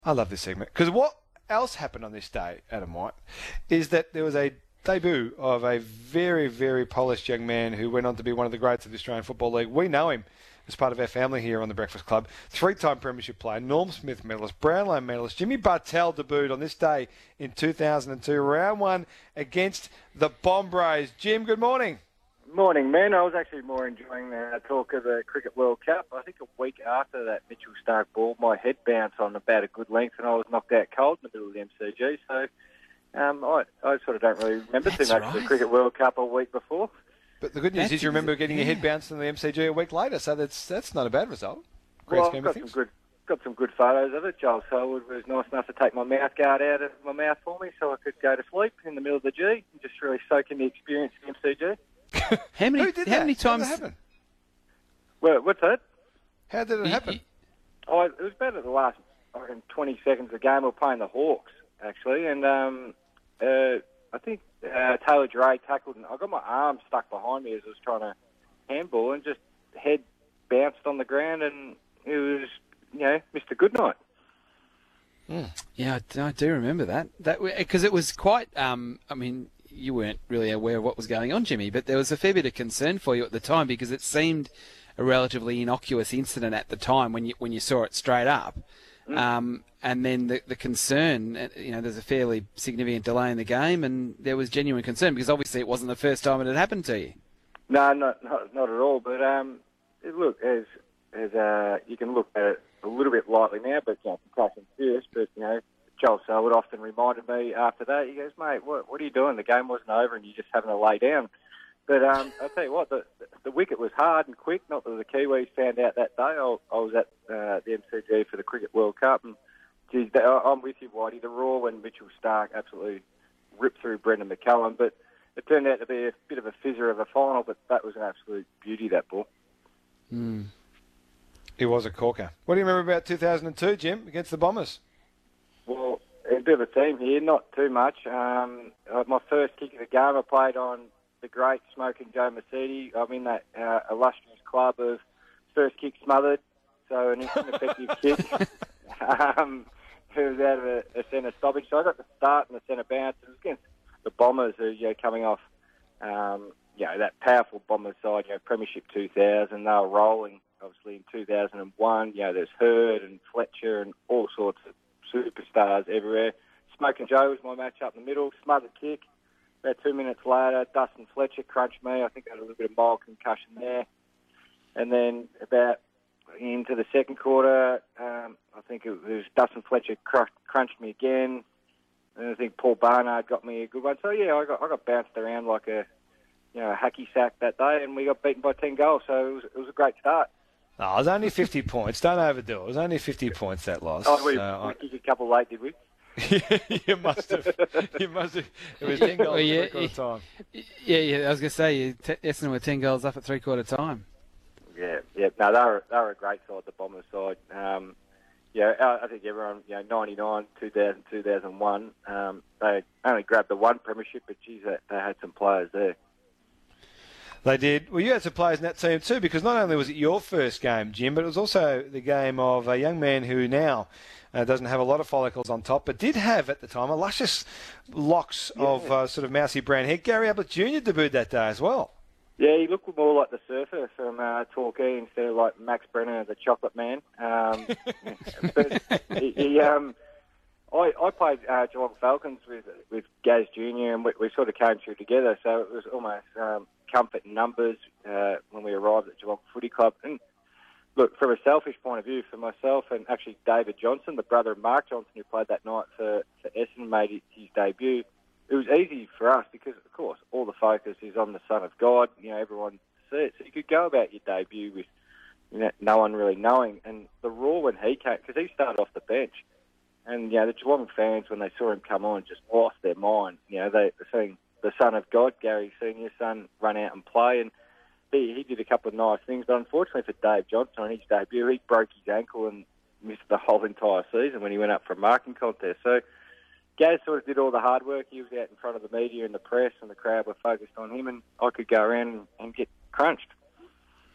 I love this segment because what else happened on this day, Adam White, is that there was a debut of a very, very polished young man who went on to be one of the greats of the Australian Football League. We know him as part of our family here on the Breakfast Club. Three-time premiership player, Norm Smith medalist, Brownlow medalist. Jimmy Bartel debuted on this day in 2002, round one against the Bombers. Jim, good morning. Morning, man. I was actually more enjoying the talk of the Cricket World Cup. I think a week after that Mitchell Starc ball, my head bounced on about a good length and I was knocked out cold in the middle of the MCG. So I sort of don't really remember too much of the Cricket World Cup a week before. But the good news is you remember getting your head bounced in the MCG a week later, so that's not a bad result. Well, I've got some good photos of it. Joel Selwood was nice enough to take my mouth guard out of my mouth for me so I could go to sleep in the middle of the G and just really soak in the experience of the MCG. How many times? How did that happen? Well, what's that? How did it happen? It was about at the last 20 seconds of the game. We were playing the Hawks, actually, and I think Taylor Dre tackled, and I got my arm stuck behind me as I was trying to handball, and just head bounced on the ground, and it was, Mr. Goodnight. Yeah, I do remember that because it was quite. You weren't really aware of what was going on, Jimmy, but there was a fair bit of concern for you at the time because it seemed a relatively innocuous incident at the time when you saw it straight up. And then the concern, there's a fairly significant delay in the game, and there was genuine concern because obviously it wasn't the first time it had happened to you. No, not at all. But look, as you can look at it a little bit lightly now, but concussion serious. But Joel Selwood often reminded me after that. He goes, "Mate, what are you doing? The game wasn't over, and you're just having to lay down." But I'll tell you what, the wicket was hard and quick. Not that the Kiwis found out that day. I was at the MCG for the Cricket World Cup, and geez, I'm with you, Whitey. The raw when Mitchell Starc absolutely ripped through Brendan McCullum, but it turned out to be a bit of a fizzer of a final. But that was an absolute beauty, that ball. It was a corker. What do you remember about 2002, Jim, against the Bombers? Well, a bit of a team here, not too much. My first kick of the game, I played on the great Smoking Joe Mercedes. I'm in that illustrious club of first kick smothered, so an ineffective kick. Who was out of a centre stoppage. So I got the start in the centre bounce. It was against the Bombers who coming off that powerful Bombers side, Premiership 2000. They were rolling, obviously, in 2001. There's Hurd and Fletcher and all sorts of superstars everywhere. Smoking Joe was my match up in the middle, smothered kick. About 2 minutes later, Dustin Fletcher crunched me. I think I had a little bit of mild concussion there. And then about into the second quarter, I think it was Dustin Fletcher crunched me again. And I think Paul Barnard got me a good one. So, I got bounced around like a hacky sack that day, and we got beaten by 10 goals. So it was a great start. No, it was only 50 points. Don't overdo it. It was only 50 points, that loss. We kicked a couple late, did we? You must have. It was 10 goals at three-quarter time. Yeah. I was going to say, Essendon were 10 goals up at three-quarter time. Yeah. No, they were a great side, the Bombers side. I think everyone, 99, 2000, 2001, they only grabbed the one premiership, but geez, they had some players there. They did. Well, you had some players in that team too, because not only was it your first game, Jim, but it was also the game of a young man who now doesn't have a lot of follicles on top, but did have at the time a luscious locks of sort of mousy brown hair. Gary Ablett Jr. debuted that day as well. Yeah, he looked more like the surfer from Torquay instead of like Max Brenner, the chocolate man. But I played Geelong Falcons with Gaz Jr. and we sort of came through together, so it was almost comfort in numbers when we arrived at Geelong Footy Club. And look, from a selfish point of view, for myself and actually David Johnson, the brother of Mark Johnson, who played that night for Essendon, made his debut. It was easy for us because, of course, all the focus is on the Son of God. Everyone sees it. So you could go about your debut with no one really knowing. And the raw when he came, because he started off the bench, and the Geelong fans, when they saw him come on, just lost their mind. They're seeing the Son of God, Gary Senior's son, run out and play, and he did a couple of nice things. But unfortunately for Dave Johnson, on his debut, he broke his ankle and missed the whole entire season when he went up for a marking contest. So Gaz sort of did all the hard work. He was out in front of the media and the press, and the crowd were focused on him, and I could go around and get crunched.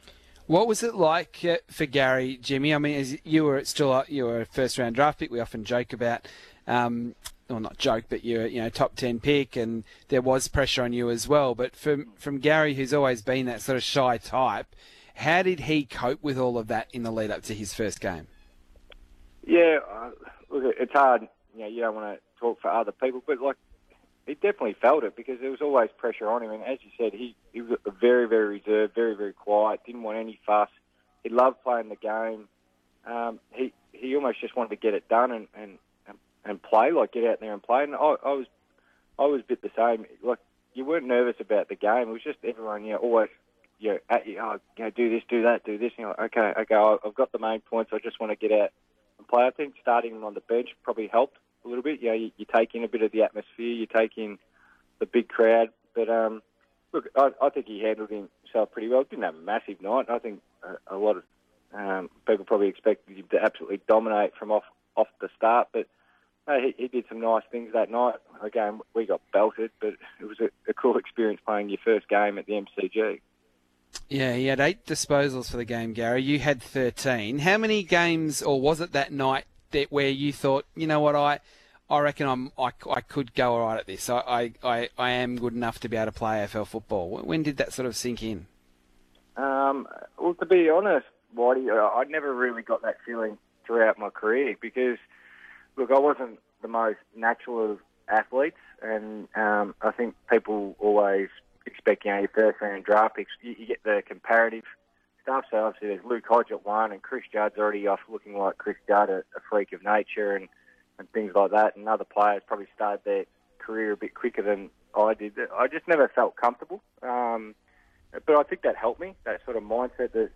What was it like for Gary, Jimmy? I mean, as you were a first-round draft pick. We often joke about, well, not joke, but you're top 10 pick, and there was pressure on you as well. But from Gary, who's always been that sort of shy type, how did he cope with all of that in the lead up to his first game? Yeah, look, it's hard. You don't want to talk for other people, but he definitely felt it because there was always pressure on him. And as you said, he was very, very reserved, very, very quiet, didn't want any fuss. He loved playing the game. He almost just wanted to get it done and play, get out there and play. And I was a bit the same. You weren't nervous about the game. It was just everyone, always, at you, do this, do that, do this. And you're like, okay, I've got the main points. I just want to get out and play. I think starting him on the bench probably helped a little bit. You take in a bit of the atmosphere, you take in the big crowd. But look, I think he handled himself pretty well. Didn't have a massive night. I think a lot of people probably expected him to absolutely dominate from off the start. But he did some nice things that night. Again, we got belted, but it was a cool experience playing your first game at the MCG. Yeah, he had 8 disposals for the game, Gary. You had 13. How many games, or was it that night where you thought, you know what, I reckon I could go all right at this. I am good enough to be able to play AFL football. When did that sort of sink in? Well, to be honest, Whitey, I never really got that feeling throughout my career because, look, I wasn't the most natural of athletes, and I think people always expect, your first round draft picks, you get the comparative stuff. So obviously there's Luke Hodge at 1, and Chris Judd's already off looking like Chris Judd, a freak of nature, and things like that. And other players probably started their career a bit quicker than I did. I just never felt comfortable. But I think that helped me, that sort of mindset that,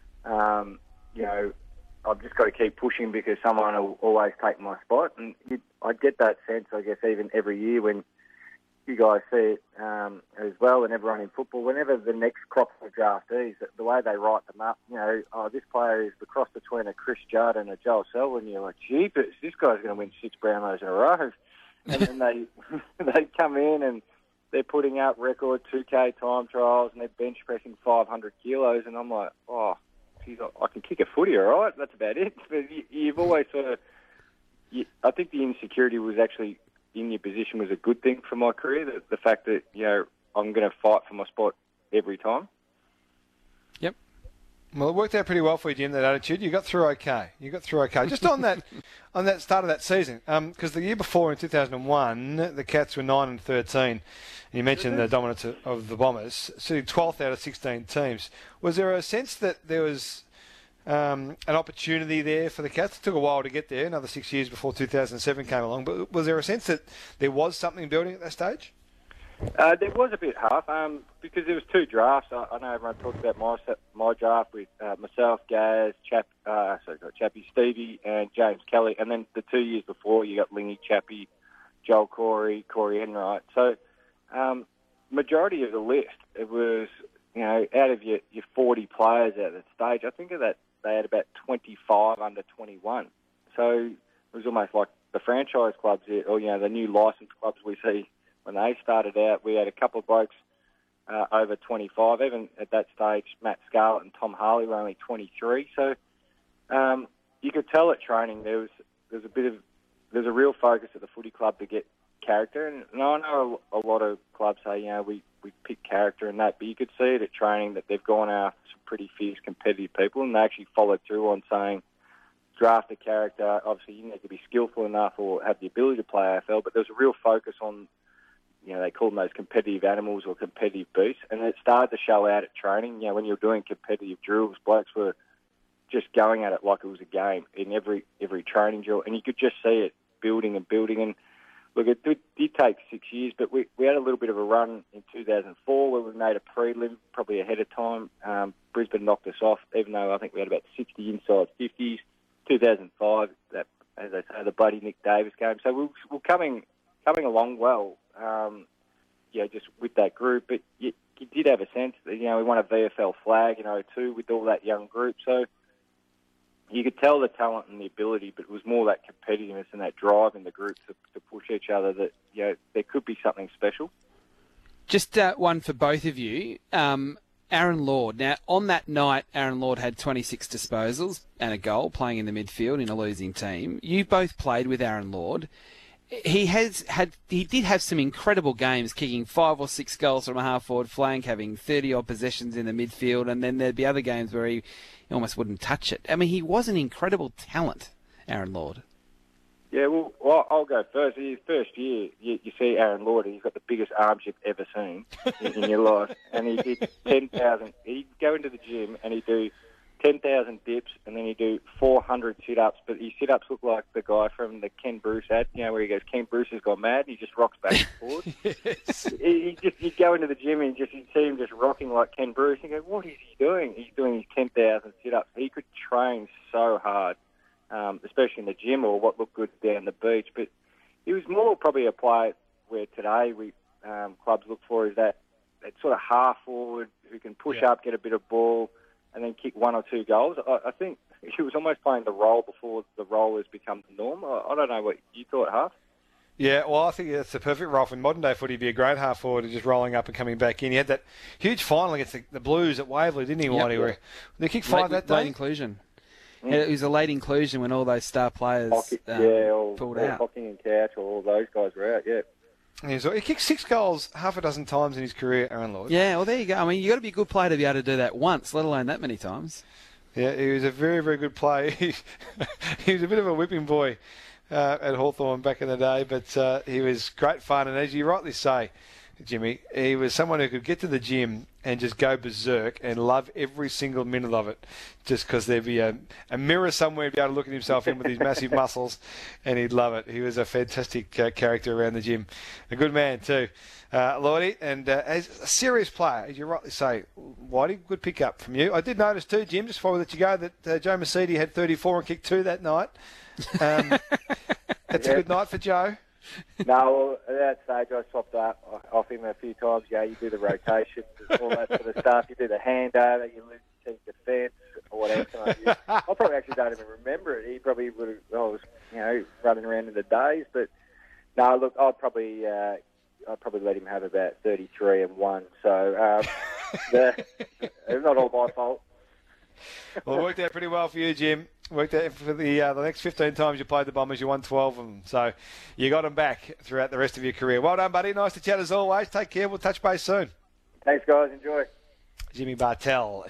I've just got to keep pushing because someone will always take my spot. And I get that sense, I guess, even every year when you guys see it as well, and everyone in football, whenever the next crop of draftees, the way they write them up, this player is the cross between a Chris Judd and a Joel Selwyn, you're like, jeepers, this guy's going to win 6 Brownlows in a row. And then they come in and they're putting up record 2K time trials and they're bench pressing 500 kilos, and I'm like, oh, geez, I can kick a footy, all right? That's about it. But you've always sort of, I think the insecurity was actually in your position was a good thing for my career. The fact that I'm going to fight for my spot every time. Yep. Well, it worked out pretty well for you, Jim. That attitude, you got through okay. Just on that, start of that season, because the year before in 2001, the Cats were 9-13. And you mentioned the dominance of the Bombers, sitting 12th out of 16 teams. Was there a sense that there was an opportunity there for the Cats? It took a while to get there, another 6 years before 2007 came along. But was there a sense that there was something building at that stage? There was a bit half, because there was 2 drafts. I know everyone talks about my draft with myself, Gaz, Chappie, Stevie, and James Kelly, and then the 2 years before you got Lingy, Chappie, Joel Corey Enright. So majority of the list, it was out of your 40 players at that stage, I think of that they had about 25 under 21. So it was almost like the franchise clubs, or the new licensed clubs we see. When they started out, we had a couple of blokes over 25. Even at that stage, Matt Scarlett and Tom Harley were only 23. So you could tell at training there's a real focus at the footy club to get character. And I know a lot of clubs say, we pick character and that, but you could see it at training that they've gone after some pretty fierce competitive people, and they actually followed through on saying, draft a character. Obviously, you need to be skillful enough or have the ability to play AFL, but there's a real focus on, they call them those competitive animals or competitive beasts, and it started to show out at training. When you're doing competitive drills, blokes were just going at it like it was a game in every training drill, and you could just see it building. And look, it did take 6 years, but we had a little bit of a run in 2004 where we made a prelim probably ahead of time. Brisbane knocked us off, even though I think we had about 60 inside 50s. 2005, that, as I say, the bloody Nick Davis game. So we're coming along well, just with that group. But you did have a sense that, we won a VFL flag in 2002 with all that young group. So you could tell the talent and the ability, but it was more that competitiveness and that drive in the group to push each other that, there could be something special. Just one for both of you. Aaron Lord. Now, on that night, Aaron Lord had 26 disposals and a goal playing in the midfield in a losing team. You both played with Aaron Lord. He did have some incredible games, kicking 5 or 6 goals from a half-forward flank, having 30-odd possessions in the midfield, and then there'd be other games where he almost wouldn't touch it. I mean, he was an incredible talent, Aaron Lord. Yeah, well, I'll go first. His first year, you see Aaron Lord, and he's got the biggest arms you've ever seen in your life. And he did 10,000. He'd go into the gym and he'd do 10,000 dips, and then he'd do 400 sit-ups. But his sit-ups look like the guy from the Ken Bruce ad, where he goes, Ken Bruce has gone mad, and he just rocks back and forth. Yes. You'd go into the gym and you'd see him just rocking like Ken Bruce, and you go, what is he doing? He's doing his 10,000 sit-ups. He could train so hard. Especially in the gym or what looked good down the beach. But he was more probably a player where today clubs look for is that sort of half forward who can push up, get a bit of ball, and then kick 1 or 2 goals. I think he was almost playing the role before the role has become the norm. I don't know what you thought, Huff. Yeah, well, I think that's the perfect role for modern-day footy. He'd be a great half-forward and just rolling up and coming back in. He had that huge final against the Blues at Waverley, didn't he, Whitey? Where they kicked 5 that day? Late inclusion. It was a late inclusion when all those star players pulled out. Hocking and Couch, all those guys were out, yeah. He kicked 6 goals half a dozen times in his career, Aaron Lord. Yeah, well, there you go. I mean, you've got to be a good player to be able to do that once, let alone that many times. Yeah, he was a very, very good player. He was a bit of a whipping boy at Hawthorn back in the day, but he was great fun. And as you rightly say, Jimmy, he was someone who could get to the gym and just go berserk and love every single minute of it, just because there'd be a mirror somewhere to be able to look at himself in with his massive muscles, and he'd love it. He was a fantastic character around the gym. A good man too, Lordy, and as a serious player, as you rightly say, Whitey, good pick up from you. I did notice too, Jim, just before we let you go, that Joe Mercedes had 34 and kicked 2 that night. That's a good night for Joe. No, well, at that stage I swapped off him a few times. Yeah, you do the rotation, all that sort of stuff. You do the handover, you lose the team defence, or whatever. I probably actually don't even remember it. He probably would have. I was, running around in the days. But no, look, I'd probably let him have about 33 and 1. So it's not all my fault. Well, it worked out pretty well for you, Jim. Worked out for the next 15 times you played the Bombers, you won 12 of them. So you got them back throughout the rest of your career. Well done, buddy. Nice to chat as always. Take care. We'll touch base soon. Thanks, guys. Enjoy. Jimmy Bartel.